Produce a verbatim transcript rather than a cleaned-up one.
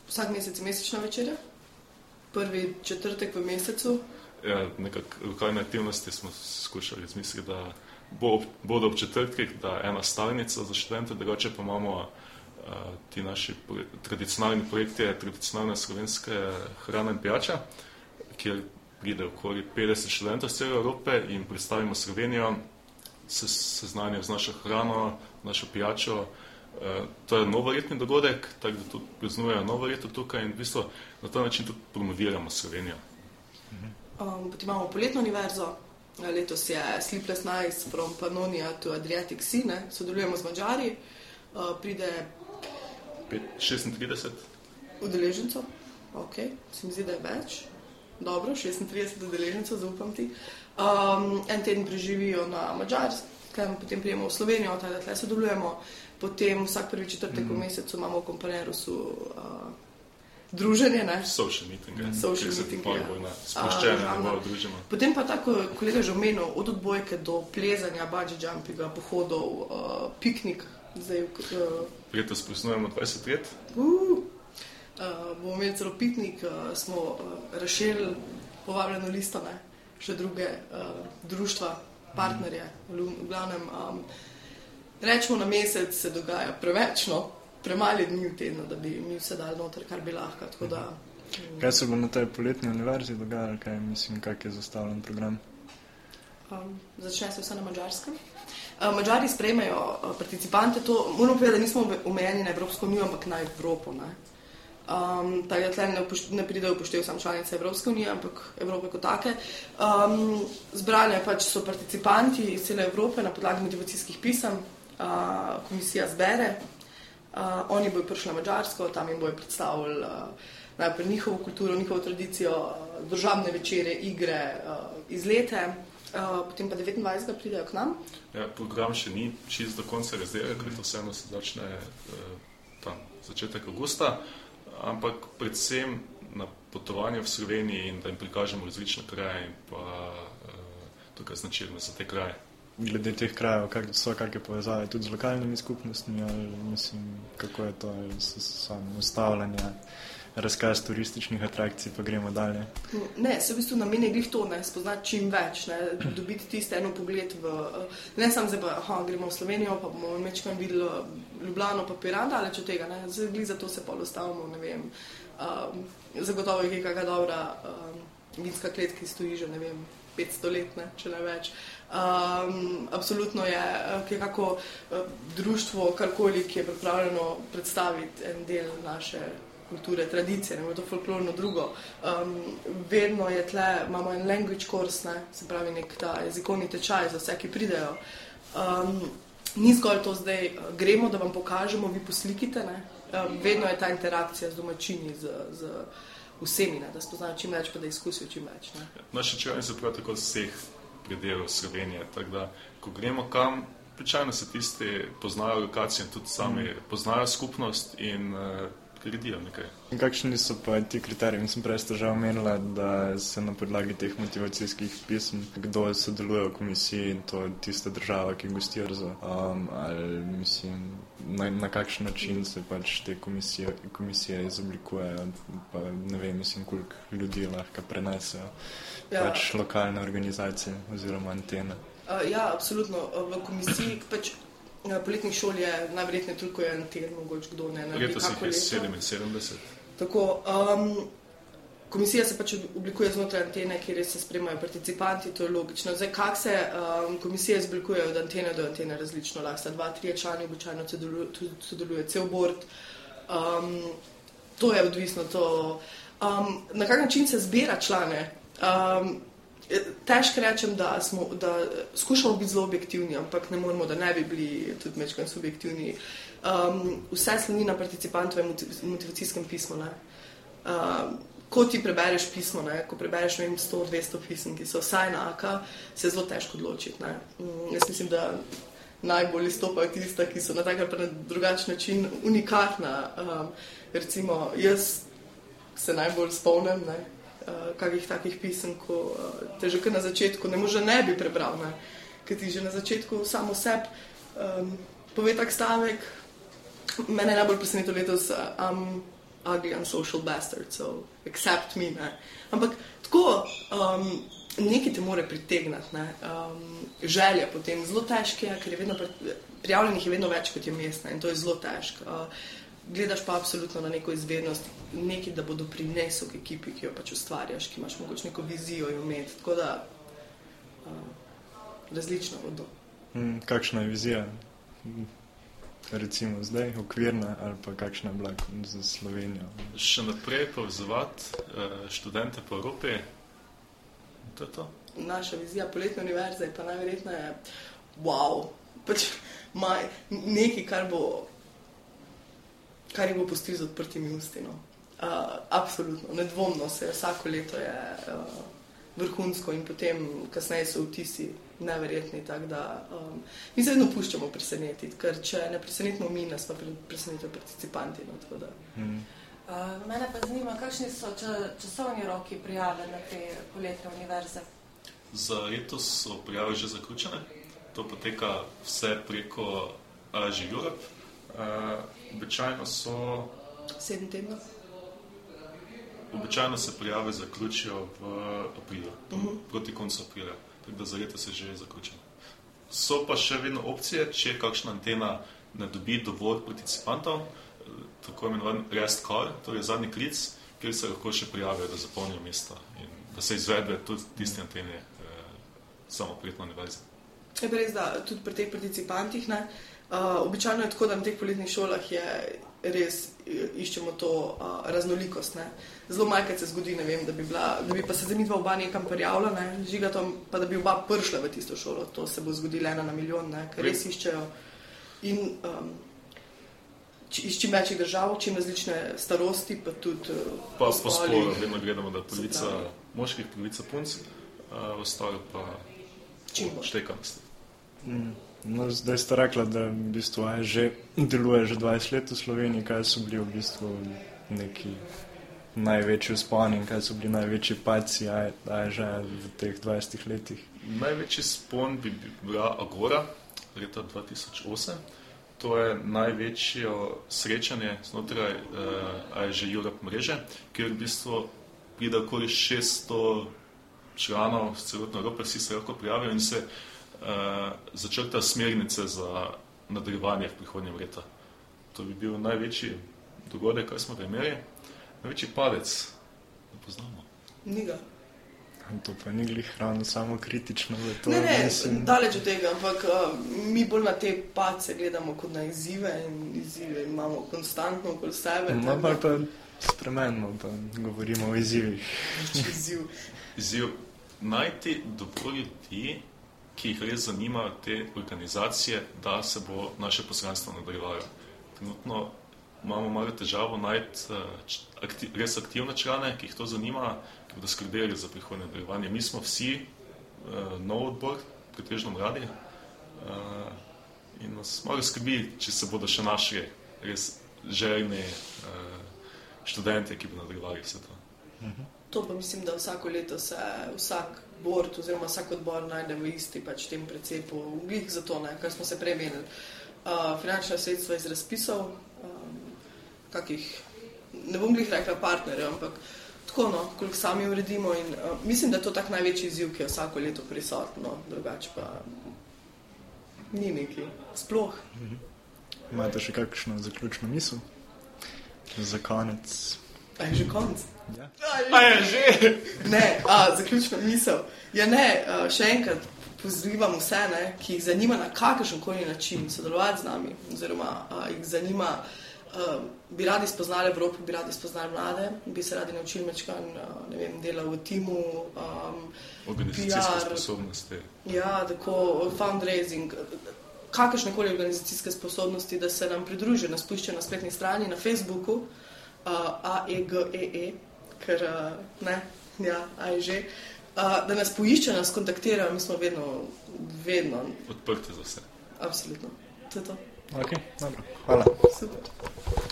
vsak mesec mesečna večerja, prvi četrtek v mesecu. Ja, nekako lokalne aktivnosti smo skušali izmisliti, da bo, bodo ob četrtkih, da ena stavnica za študente, drugače pa imamo uh, ti naši tradicionalni projekti, tradicionalne slovenske hrane in pijača, kjer pride okoli petdeset študentov z cele Evrope in predstavimo Slovenijo, se seznanijo z našo hrano, našo pijačo. Uh, to je novoletni dogodek, tako da tudi praznujejo novo leto tukaj in v bistvu na ta način tudi promoviramo Slovenijo. Um, potem imamo poletno univerzo, letos je Sleepless Nights from Pannonia to Adriatic Sea, ne? Sodelujemo z Mađari, uh, pride šestintrideset udeležencev, ok, se mi zdi, da je več, dobro, šestintrideset udeležencev, zaupam ti. Um, en teden preživijo na Mađarskem, potem prijemo v Slovenijo, tako da tle sodelujemo, potem vsak prvi četrtek mm. v mesecu imamo v Companerusu uh, druženje, ne? Social meeting, ja. Social meeting, ja. Sproščene, da bo družimo. Potem pa tako, kolega že omenil, od odbojke do plezanja, bungee jumpiga, pohodov, uh, piknik. Zdaj, uh, Letos praznujemo dvajset let. Uh, uh, bomo imeli celo piknik, uh, smo uh, razširili povabljeno listo, ne? Še druge uh, društva, partnerje, v, v glavnem. Um, rečemo na mesec se dogaja preveč, no? Premali dni v tednu, da bi mi vse dali noter, kar bi lahko. Tako da, um, kaj se bo na tej poletni univerzi dogajalo, kaj mislim, kak je zastavljen program? Um, začne se vse na Mađarskem. Uh, Mađari sprejmejo uh, participante, to moramo povedati, da nismo omejeni na Evropsko unijo, ampak na Evropo. Ne? Um, tako da tle ne, ne pridejo upoštev sam članice Evropske unije, ampak Evrope kot take. Um, zbrane pač so participanti iz cele Evrope na podlagi motivacijskih pisem, uh, komisija zbere. Uh, oni bojo prišli na Mađarsko, tam jim bojo predstavili uh, najprej njihovo kulturo, njihovo tradicijo, uh, državne večere, igre, uh, izlete, uh, potem pa devetindvajsetega pridejo k nam. Ja, program še ni čist do konca razdelja, ker to vseeno se začne uh, tam začetek avgusta, ampak predvsem na potovanje v Sloveniji in da jim prikažemo različne kraje in pa uh, tukaj značilne za te kraje. Glede teh krajev, kak so kakšne povezave tudi z lokalnimi skupnostmi, ali mislim, kako je to, ali so samo ustavljanje, razkaz turističnih atrakcij, pa gremo dalje? Ne, se v bistvu namen je glih to, ne, spoznati čim več, ne, dobiti tiste eno pogled v, ne samo zdaj pa, aha, gremo v Slovenijo, pa bomo mečkaj videli Ljubljano, pa Piran, daleč od tega, ne, zdaj glih zato se pol ustavimo, ne vem, um, zagotovo je kakšna dobra um, vinska klet, ki stoji že, ne vem, petsto let, ne, če ne več. Um, absolutno je kako uh, društvo, karkoli, ki je pripravljeno predstaviti en del naše kulture, tradicije, ne bo to folklorno drugo. Um, vedno je tle, imamo en language course, ne, se pravi nek ta jezikovni tečaj za vse, ki pridejo. Um, ni zgolj to zdaj, gremo, da vam pokažemo, vi poslikite, ne. Um, vedno je ta interakcija z domačini, z, z vsemi, ne, da spoznajo čim več, pa da izkusijo čim več. Ne. Naši čelani so prav tako vseh predelov Slovenije, tako da, ko gremo kam, pričajno se tisti poznajo lokacijo in tudi sami mm. poznajo skupnost in uh, gradijo nekaj. In kakšni so pa ti kriteriji? Mislim, prej ste že omenila, da se na podlagi teh motivacijskih pism, kdo sodeluje v komisiji in to tista država, ki gosti Rzo, um, ali mislim, na, na kakšen način se pač te komisije, komisije izoblikujejo, pa ne vem, mislim, koliko ljudi lahko prenesejo. Ja. Pač lokalne organizacije oziroma antene. Uh, ja, absolutno. V komisiji pač poletnih šol je najverjetneje toliko je anten, mogoče kdo ne. Letos jih je sedeminsedemdeset. Tako, um, komisija se pač oblikuje znotraj antene, kjer se spremajo participanti, to je logično. Zdaj, kak se um, komisije izblikujejo od antene do antene različno, lahko sta dva, trije člani, običajno sodeluje cel bord. Um, to je odvisno. To, um, na kak način se zbira člane? Um, težko rečem, da, smo, da skušamo biti zelo objektivni, ampak ne moramo, da ne bi bili tudi mečkaj subjektivni. Um, vse sloni na participantovem motivacijskem pismu. Ne? Um, ko ti prebereš pismo, ne? Ko prebereš vem, sto dvesto pisem, ki so vsaj enaka, se je zelo težko odločiti. Ne? Um, jaz mislim, da najbolj izstopajo tista, ki so na tak ali pa na drugačen način unikatna. Um, recimo, jaz se najbolj spomnim, ne? Uh, kakih takih pisem, ko uh, te že kar na začetku ne može ne bi prebral, ne? Ker ti že na začetku samo sebi um, pove tak stavek. Mene je najbolj presenetilo letos, um, ugly and social bastard, so accept me, ne. Ampak tako, um, nekaj te more pritegnati, ne. Um, želja potem zelo težke, ker je vedno, prijavljenih je vedno več, kot je mest, ne, in to je zelo težko. Uh, gledaš pa absolutno na neko izvednost, nekaj, da bodo prinesel k ekipi, ki jo pač ustvarjaš, ki imaš mogoče neko vizijo jo imeti, tako da uh, različno bodo. Hmm, kakšna je vizija? Recimo zdaj, okvirna, ali pa kakšna je bila za Slovenijo? Še naprej povezovati študente po Evropi. To je to. Naša vizija poletne univerze je pa najverjetneje wow, pač maj, nekaj, kar bo kar jih bo pustil z odprtimi usti. No. Uh, absolutno, nedvomno se vsako leto je uh, vrhunsko in potem kasneje so vtisi neverjetni, tako da um, mi se vedno puščamo presenetiti, ker če ne presenetimo mi, nas pa presenetijo participanti. No, tako da. Hmm. Uh, mene pa zanima, kakšni so časovni roki prijave na te poletne univerze? Za letos so prijave že zaključene. To poteka vse preko A Ž Europe. Uh, običajno so... Sedem tednov? Običajno se prijave zaključijo v aprilu, uh-huh. proti koncu aprila, tako da za leto se že je zaključeno. So pa še vedno opcije, če kakšna antena ne dobi dovolj participantov, tako imenovan rest call, torej zadnji klic, kjer se lahko še prijavijo, da zapolnijo mesta in da se izvede tudi tiste antene eh, samo prijetno univerze. Je pa res, da tudi pri teh participantih, ne, uh, običajno je tako, da na teh poletnih šolah je res iščemo to uh, raznolikost. Ne. Zelo majkrat se zgodi, ne vem, da bi, bila, da bi pa se zanitva oba nekam prijavila, ne, žigatom, pa da bi oba prišla v tisto šolo. To se bo zgodilo ena na milijon, ne, ker res iščejo. In um, iz čim večjih držav, čim različne starosti, pa tudi uh, pa po spolu, vedno gledamo, da polovica moških, polovica punc, uh, ostalo pa štekanosti. Mm. No, zdaj ste rekla, da v bistvu A Ž deluje že dvajset let v Sloveniji. Kaj so bili v bistvu neki največji vzponi in kaj so bili največji padci A Ž v teh dvajsetih letih? Največji vzpon bi bila Agora leta dva tisoč osem. To je največje srečanje znotraj uh, A Ž Europe mreže, kjer v bistvu pride okoli šeststo članov z celotne Evrope, vsi se lahko prijavijo in se Uh, začrta smernice za nadaljevanje v prihodnjem leta. To bi bil največji dogodek, kaj smo ga imeli. Največji padec, ne poznamo. Ni ga. To pa ni glih ravno samo kritično. To ne, ne, mislim... daleč od tega, ampak uh, mi bolj na te padce gledamo kot na izzive in izzive imamo konstantno okoli sebe. No, pa pa spremenimo, pa govorimo o izzivih. Izziv. Izziv. Najti dovolj ljudi, ki jih res zanimajo te organizacije, da se bo naše poslanstvo nadaljevalo. Trenutno imamo malo težavo najti akti, res aktivne člane, ki jih to zanima, ki bodo skrbeli za prihodnje nadaljevanje. Mi smo vsi uh, nov odbor, pretežno mladi, uh, in nas malo skrbi, če se bodo še našli res željni uh, študenti, ki bodo nadaljevali vse to. Uh-huh. To pa mislim, da vsako leto se vsak bord oziroma vsak odbor najde v isti pač tem precepu, glih za to, ne, kar smo se prej menili. Uh, finančna sredstva iz razpisov, um, kakih, ne bom glih rekla partnerjev, ampak tako, no, koliko sami uredimo in uh, mislim, da je to tak največji izziv, ki je vsako leto prisotno, drugače pa ni neki, sploh. Mhm. Imate še kakšno zaključno misel? Za konec? A je že konc? Ja. A je že? Ne, a, zaključno misel. Ja ne, a, še enkrat pozivam vse, ne, ki jih zanima na kakršenkoli način sodelovati z nami, oziroma a, jih zanima, a, bi radi spoznali Evropo, bi radi spoznali mlade, bi se radi naučili mečkan, ne vem, dela v timu, um, organizacijske sposobnosti. Ja, tako, fundraising, kakršnekoli organizacijske sposobnosti, da se nam pridružijo, nas puščajo na spletni strani, na Facebooku, Uh, A E G E E, ker uh, ne, ja, A je že, uh, da nas poiščejo, nas kontaktirajo, mi smo vedno, vedno odprti za vse. Absolutno, to je to. Ok, dobro, hvala. Super.